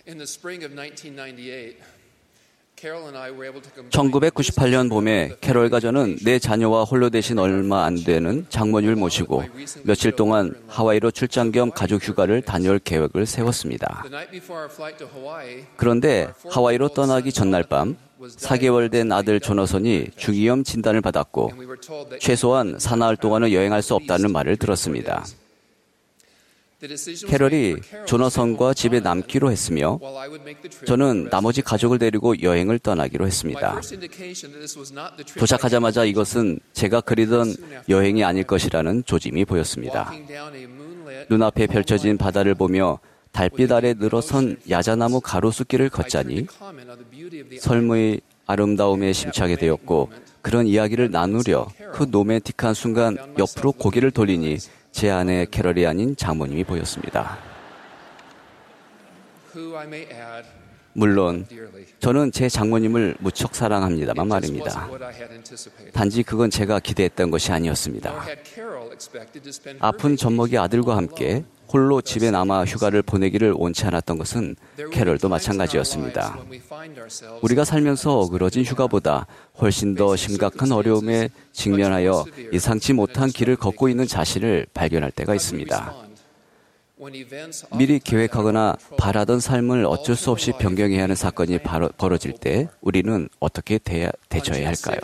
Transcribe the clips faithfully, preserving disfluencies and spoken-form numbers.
천구백구십팔 년 봄에 캐롤과 저는 내 자녀와 홀로 되신 얼마 안 되는 장모님을 모시고 며칠 동안 하와이로 출장 겸 가족 휴가를 다녀올 계획을 세웠습니다. 그런데 하와이로 떠나기 전날 밤 사 개월 된 아들 조너선이 중이염 진단을 받았고 최소한 사나흘 동안은 여행할 수 없다는 말을 들었습니다. 캐럴이 조너선과 집에 남기로 했으며 저는 나머지 가족을 데리고 여행을 떠나기로 했습니다. 도착하자마자 이것은 제가 그리던 여행이 아닐 것이라는 조짐이 보였습니다. 눈앞에 펼쳐진 바다를 보며 달빛 아래 늘어선 야자나무 가로수길을 걷자니 삶의 아름다움에 심취하게 되었고 그런 이야기를 나누려 그 로맨틱한 순간 옆으로 고개를 돌리니 제 아내 캐럴이 아닌 장모님이 보였습니다. 물론 저는 제 장모님을 무척 사랑합니다만 말입니다. 단지 그건 제가 기대했던 것이 아니었습니다. 아픈 젖먹이 아들과 함께 홀로 집에 남아 휴가를 보내기를 원치 않았던 것은 캐럴도 마찬가지였습니다. 우리가 살면서 어그러진 휴가보다 훨씬 더 심각한 어려움에 직면하여 예상치 못한 길을 걷고 있는 자신을 발견할 때가 있습니다. 미리 계획하거나 바라던 삶을 어쩔 수 없이 변경해야 하는 사건이 벌어질 때 우리는 어떻게 대, 대처해야 할까요?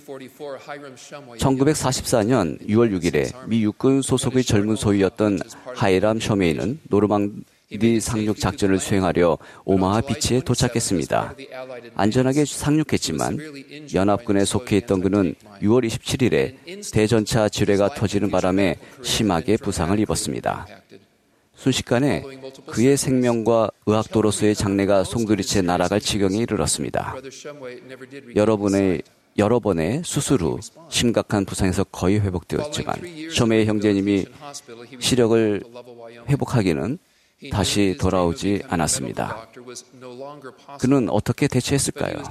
천구백사십사 년 유월 육일에 미 육군 소속의 젊은 소위였던 하이람 셔메이는 노르망디 상륙 작전을 수행하려 오마하 비치에 도착했습니다. 안전하게 상륙했지만 연합군에 속해 있던 그는 유월 이십칠일에 대전차 지뢰가 터지는 바람에 심하게 부상을 입었습니다. 순식간에 그의 생명과 의학도로서의 장래가 송두리째 날아갈 지경에 이르렀습니다. 여러분의 여러 번의 수술 후 심각한 부상에서 거의 회복되었지만 셔메이 형제님이 시력을 회복하기는 다시 돌아오지 않았습니다. 그는 어떻게 대처했을까요?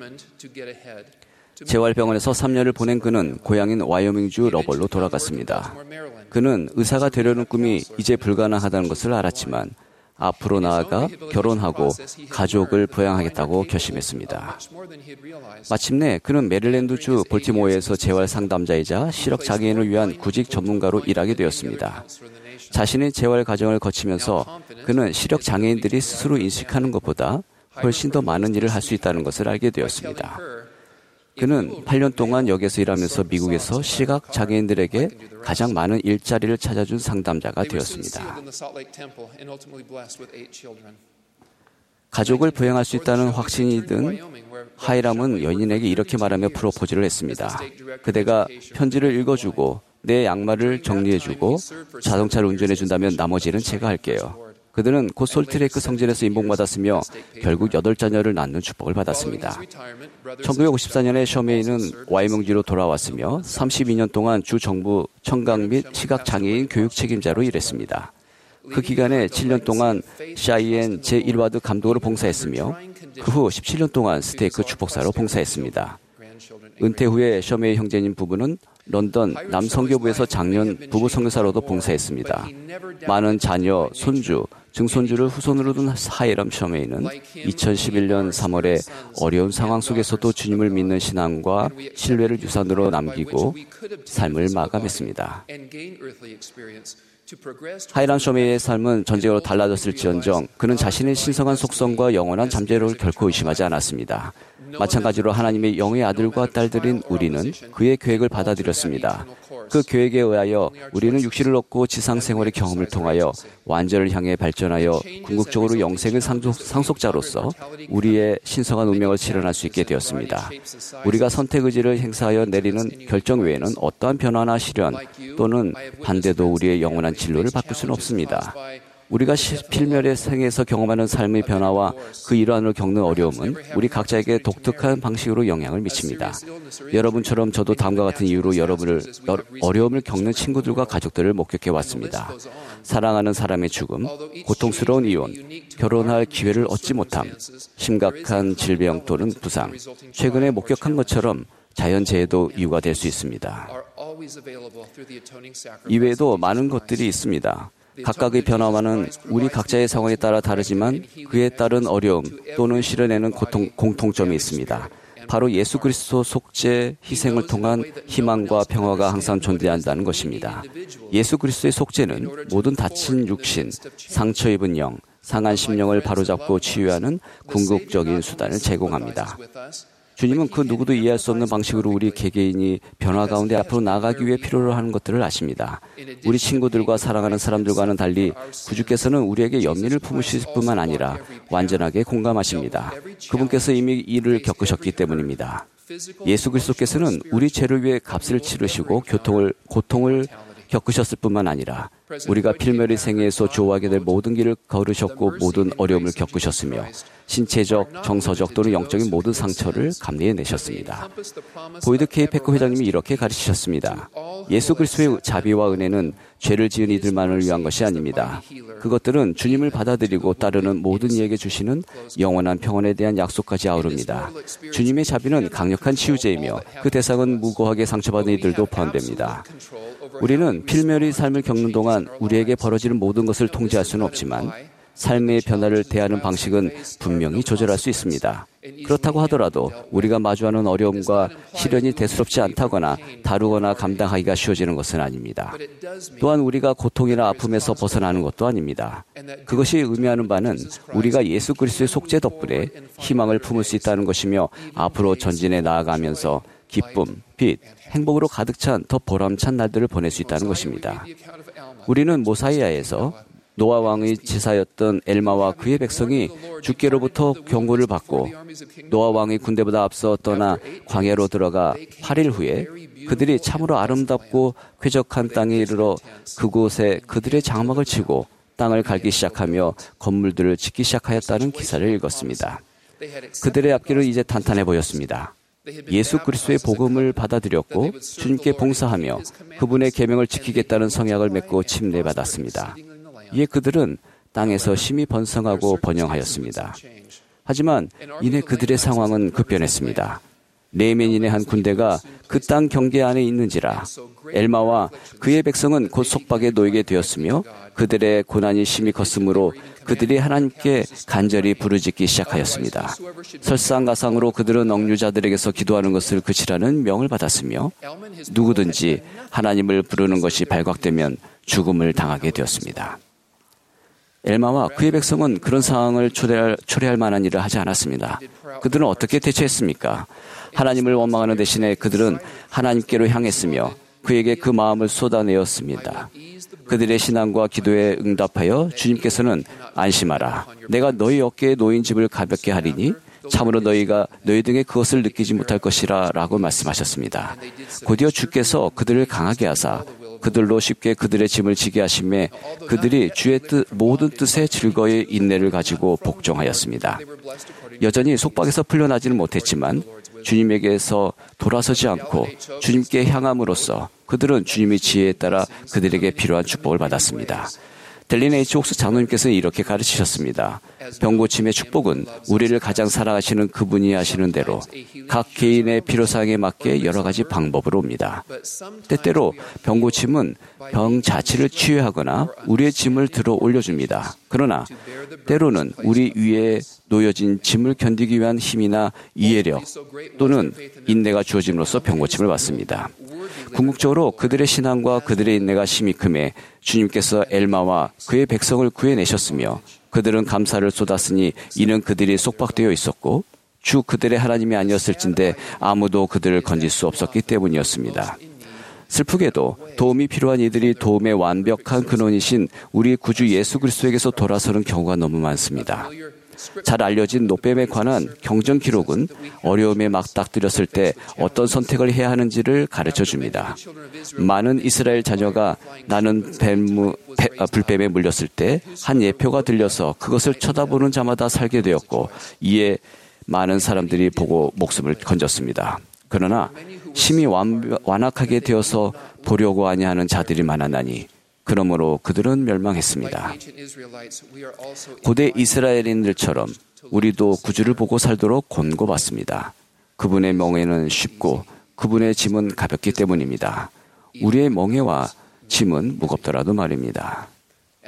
재활병원에서 삼 년을 보낸 그는 고향인 와이오밍주 러벌로 돌아갔습니다. 그는 의사가 되려는 꿈이 이제 불가능하다는 것을 알았지만 앞으로 나아가 결혼하고 가족을 부양하겠다고 결심했습니다. 마침내 그는 메릴랜드주 볼티모어에서 재활 상담자이자 시력 장애인을 위한 구직 전문가로 일하게 되었습니다. 자신의 재활 과정을 거치면서 그는 시력 장애인들이 스스로 인식하는 것보다 훨씬 더 많은 일을 할 수 있다는 것을 알게 되었습니다. 그는 팔 년 동안 역에서 일하면서 미국에서 시각 장애인들에게 가장 많은 일자리를 찾아준 상담자가 되었습니다. 가족을 부양할 수 있다는 확신이 든 하이람은 연인에게 이렇게 말하며 프로포즈를 했습니다. 그대가 편지를 읽어주고 내 양말을 정리해주고 자동차를 운전해준다면 나머지는 제가 할게요. 그들은 곧 솔트레이크 성전에서 임봉받았으며 결국 여덟 자녀를 낳는 축복을 받았습니다. 천구백오십사 년에 셔메이는 와이오밍주로 돌아왔으며 삼십이 년 동안 주 정부 청각 및 시각장애인 교육 책임자로 일했습니다. 그 기간에 칠 년 동안 샤이엔 제일 와드 감독으로 봉사했으며 그 후 십칠 년 동안 스테이크 축복사로 봉사했습니다. 은퇴 후에 셔메이 형제님 부부는 런던 남선교부에서 장년 부부 선교사로도 봉사했습니다. 많은 자녀, 손주, 증손주를 후손으로 둔 하이람 셔메이는 이천십일 년 삼월에 어려운 상황 속에서도 주님을 믿는 신앙과 신뢰를 유산으로 남기고 삶을 마감했습니다. 하이람 셔메이의 삶은 전적으로 달라졌을지언정 그는 자신의 신성한 속성과 영원한 잠재력을 결코 의심하지 않았습니다. 마찬가지로 하나님의 영의 아들과 딸들인 우리는 그의 계획을 받아들였습니다. 그 계획에 의하여 우리는 육신을 얻고 지상 생활의 경험을 통하여 완전을 향해 발전하여 궁극적으로 영생의 상속, 상속자로서 우리의 신성한 운명을 실현할 수 있게 되었습니다. 우리가 선택 의지를 행사하여 내리는 결정 외에는 어떠한 변화나 실현 또는 반대도 우리의 영원한 진로를 바꿀 수는 없습니다. 우리가 필멸의 생에서 경험하는 삶의 변화와 그 일환으로 겪는 어려움은 우리 각자에게 독특한 방식으로 영향을 미칩니다. 여러분처럼 저도 다음과 같은 이유로 여러분을 어려움을 겪는 친구들과 가족들을 목격해 왔습니다. 사랑하는 사람의 죽음, 고통스러운 이혼, 결혼할 기회를 얻지 못함, 심각한 질병 또는 부상, 최근에 목격한 것처럼 자연재해도 이유가 될 수 있습니다. 이외에도 많은 것들이 있습니다. 각각의 변화와는 우리 각자의 상황에 따라 다르지만 그에 따른 어려움 또는 실현에는 고통, 공통점이 있습니다. 바로 예수 그리스도 속죄 희생을 통한 희망과 평화가 항상 존재한다는 것입니다. 예수 그리스도의 속죄는 모든 다친 육신, 상처 입은 영, 상한 심령을 바로잡고 치유하는 궁극적인 수단을 제공합니다. 주님은 그 누구도 이해할 수 없는 방식으로 우리 개개인이 변화 가운데 앞으로 나아가기 위해 필요로 하는 것들을 아십니다. 우리 친구들과 사랑하는 사람들과는 달리 구주께서는 우리에게 연민을 품으실 뿐만 아니라 완전하게 공감하십니다. 그분께서 이미 이를 겪으셨기 때문입니다. 예수 그리스도께서는 우리 죄를 위해 값을 치르시고 고통을, 고통을 겪으셨을 뿐만 아니라 우리가 필멸의 생애에서 조화하게 될 모든 길을 걸으셨고 모든 어려움을 겪으셨으며 신체적, 정서적 또는 영적인 모든 상처를 감내해내셨습니다. 보이드 케이 패커 회장님이 이렇게 가르치셨습니다. 예수 그리스도의 자비와 은혜는 죄를 지은 이들만을 위한 것이 아닙니다. 그것들은 주님을 받아들이고 따르는 모든 이에게 주시는 영원한 평안에 대한 약속까지 아우릅니다. 주님의 자비는 강력한 치유제이며 그 대상은 무고하게 상처받은 이들도 포함됩니다. 우리는 필멸의 삶을 겪는 동안 우리에게 벌어지는 모든 것을 통제할 수는 없지만 삶의 변화를 대하는 방식은 분명히 조절할 수 있습니다. 그렇다고 하더라도 우리가 마주하는 어려움과 시련이 대수롭지 않다거나 다루거나 감당하기가 쉬워지는 것은 아닙니다. 또한 우리가 고통이나 아픔에서 벗어나는 것도 아닙니다. 그것이 의미하는 바는 우리가 예수 그리스도의 속죄 덕분에 희망을 품을 수 있다는 것이며 앞으로 전진해 나아가면서 기쁨, 빛, 행복으로 가득 찬 더 보람찬 날들을 보낼 수 있다는 것입니다. 우리는 모사이아에서 노아 왕의 제사였던 엘마와 그의 백성이 주께로부터 경고를 받고 노아 왕의 군대보다 앞서 떠나 광야로 들어가 팔 일 후에 그들이 참으로 아름답고 쾌적한 땅에 이르러 그곳에 그들의 장막을 치고 땅을 갈기 시작하며 건물들을 짓기 시작하였다는 기사를 읽었습니다. 그들의 앞길은 이제 탄탄해 보였습니다. 예수 그리스도의 복음을 받아들였고 주님께 봉사하며 그분의 계명을 지키겠다는 성약을 맺고 침례받았습니다. 이에 그들은 땅에서 심히 번성하고 번영하였습니다. 하지만 이내 그들의 상황은 급변했습니다. 네멘인의 한 군대가 그 땅 경계 안에 있는지라 엘마와 그의 백성은 곧 속박에 놓이게 되었으며 그들의 고난이 심히 컸으므로 그들이 하나님께 간절히 부르짖기 시작하였습니다. 설상가상으로 그들은 억류자들에게서 기도하는 것을 그치라는 명을 받았으며 누구든지 하나님을 부르는 것이 발각되면 죽음을 당하게 되었습니다. 엘마와 그의 백성은 그런 상황을 초래할, 초래할 만한 일을 하지 않았습니다. 그들은 어떻게 대처했습니까? 하나님을 원망하는 대신에 그들은 하나님께로 향했으며 그에게 그 마음을 쏟아내었습니다. 그들의 신앙과 기도에 응답하여 주님께서는 안심하라. 내가 너희 어깨에 놓인 짐을 가볍게 하리니 참으로 너희가 너희 등에 그것을 느끼지 못할 것이라 라고 말씀하셨습니다. 곧이어 주께서 그들을 강하게 하사 그들로 쉽게 그들의 짐을 지게 하심에 그들이 주의 뜻, 모든 뜻에 즐거이 인내를 가지고 복종하였습니다. 여전히 속박에서 풀려나지는 못했지만 주님에게서 돌아서지 않고 주님께 향함으로써 그들은 주님의 지혜에 따라 그들에게 필요한 축복을 받았습니다. 델린 H. 옥스 장로님께서는 이렇게 가르치셨습니다. 병고침의 축복은 우리를 가장 사랑하시는 그분이 하시는 대로 각 개인의 필요사항에 맞게 여러 가지 방법으로 옵니다. 때때로 병고침은 병 자체를 치유하거나 우리의 짐을 들어 올려줍니다. 그러나 때로는 우리 위에 놓여진 짐을 견디기 위한 힘이나 이해력 또는 인내가 주어짐으로써 병고침을 받습니다. 궁극적으로 그들의 신앙과 그들의 인내가 심히 크매 주님께서 엘마와 그의 백성을 구해내셨으며 그들은 감사를 쏟았으니 이는 그들이 속박되어 있었고 주 그들의 하나님이 아니었을진데 아무도 그들을 건질 수 없었기 때문이었습니다. 슬프게도 도움이 필요한 이들이 도움의 완벽한 근원이신 우리 구주 예수 그리스도에게서 돌아서는 경우가 너무 많습니다. 잘 알려진 노뱀에 관한 경전 기록은 어려움에 맞닥뜨렸을 때 어떤 선택을 해야 하는지를 가르쳐 줍니다. 많은 이스라엘 자녀가 나는 뱀무, 배, 아, 불뱀에 물렸을 때 한 예표가 들려서 그것을 쳐다보는 자마다 살게 되었고 이에 많은 사람들이 보고 목숨을 건졌습니다. 그러나 심히 완, 완악하게 되어서 보려고 아니하는 자들이 많았나니 그러므로 그들은 멸망했습니다. 고대 이스라엘인들처럼 우리도 구주를 보고 살도록 권고받습니다. 그분의 멍에는 쉽고 그분의 짐은 가볍기 때문입니다. 우리의 멍에와 짐은 무겁더라도 말입니다.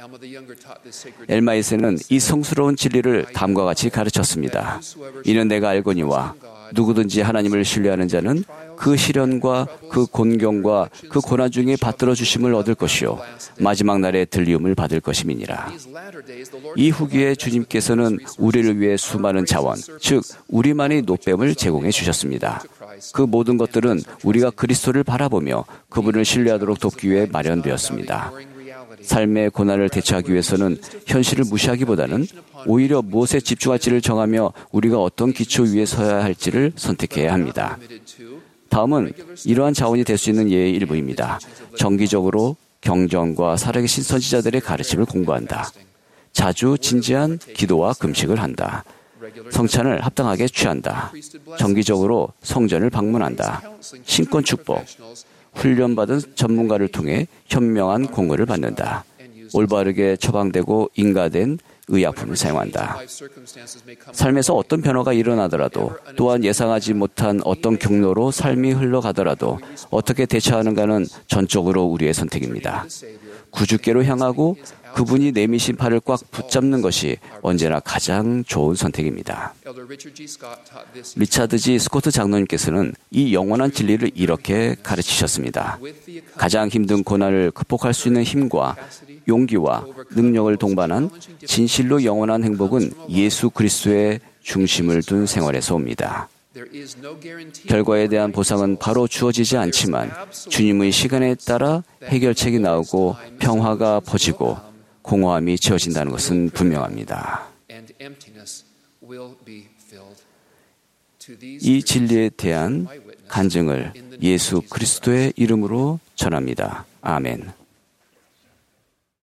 엘마 이 세는 이 성스러운 진리를 다음과 같이 가르쳤습니다. 이는 내가 알거니와 누구든지 하나님을 신뢰하는 자는 그 시련과 그 곤경과 그 고난 중에 받들어 주심을 얻을 것이요 마지막 날에 들리움을 받을 것임이니라. 이 후기에 주님께서는 우리를 위해 수많은 자원, 즉 우리만의 노뱀을 제공해 주셨습니다. 그 모든 것들은 우리가 그리스도를 바라보며 그분을 신뢰하도록 돕기 위해 마련되었습니다. 삶의 고난을 대처하기 위해서는 현실을 무시하기보다는 오히려 무엇에 집중할지를 정하며 우리가 어떤 기초 위에 서야 할지를 선택해야 합니다. 다음은 이러한 자원이 될 수 있는 예의 일부입니다. 정기적으로 경전과 살아계신 선지자들의 가르침을 공부한다. 자주 진지한 기도와 금식을 한다. 성찬을 합당하게 취한다. 정기적으로 성전을 방문한다. 신권 축복, 훈련받은 전문가를 통해 현명한 공의를 받는다. 올바르게 처방되고 인가된 의약품을 사용한다. 삶에서 어떤 변화가 일어나더라도 또한 예상하지 못한 어떤 경로로 삶이 흘러가더라도 어떻게 대처하는가는 전적으로 우리의 선택입니다. 구주께로 향하고 그분이 내미신 팔을 꽉 붙잡는 것이 언제나 가장 좋은 선택입니다. 리차드 G. 스코트 장로님께서는 이 영원한 진리를 이렇게 가르치셨습니다. 가장 힘든 고난을 극복할 수 있는 힘과 용기와 능력을 동반한 진실로 영원한 행복은 예수 그리스도의 중심을 둔 생활에서 옵니다. 결과에 대한 보상은 바로 주어지지 않지만 주님의 시간에 따라 해결책이 나오고 평화가 퍼지고 공허함이 채워진다는 것은 분명합니다. 이 진리에 대한 간증을 예수 그리스도의 이름으로 전합니다. 아멘.